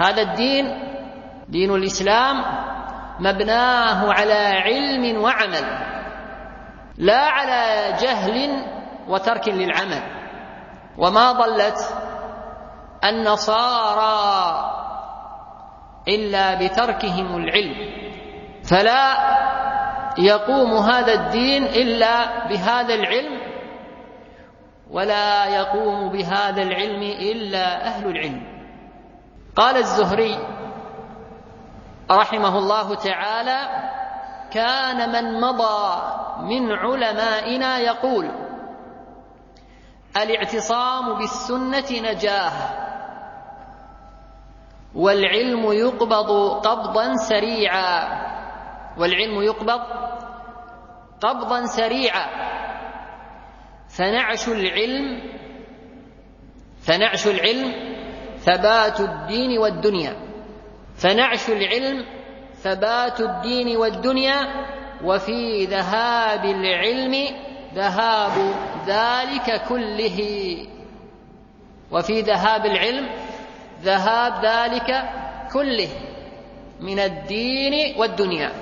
هذا الدين، دين الإسلام، مبناه على علم وعمل، لا على جهل وترك للعمل. وما ضلت النصارى إلا بتركهم العلم، فلا يقوم هذا الدين إلا بهذا العلم، ولا يقوم بهذا العلم إلا أهل العلم. قال الزهري رحمه الله تعالى: كان من مضى من علمائنا يقول: الاعتصام بالسنة نجاه، والعلم يقبض قبضا سريعا، والعلم يقبض قبضا سريعا، فنعش العلم ثبات الدين والدنيا، فنعش العلم ثبات الدين والدنيا، وفي ذهاب العلم ذهاب ذلك كله، وفي ذهاب العلم ذهاب ذلك كله من الدين والدنيا.